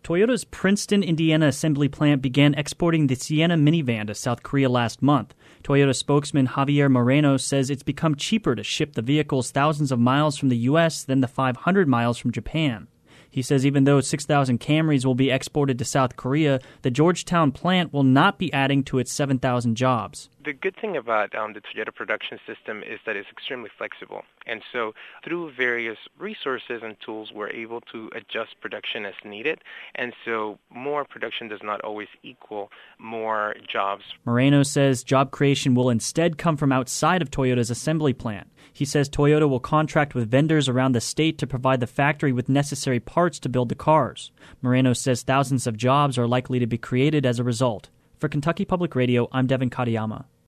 Toyota's Princeton, Indiana assembly plant began exporting the Sienna minivan to South Korea last month. Toyota spokesman Javier Moreno says it's become cheaper to ship the vehicles thousands of miles from the U.S. than the 500 miles from Japan. He says even though 6,000 Camrys will be exported to South Korea, the Georgetown plant will not be adding to its 7,000 jobs. The good thing about the Toyota production system is that it's extremely flexible. And so through various resources and tools, we're able to adjust production as needed. And so more production does not always equal more jobs. Moreno says job creation will instead come from outside of Toyota's assembly plant. He says Toyota will contract with vendors around the state to provide the factory with necessary parts to build the cars. Moreno says thousands of jobs are likely to be created as a result. For Kentucky Public Radio, I'm Devin Katayama.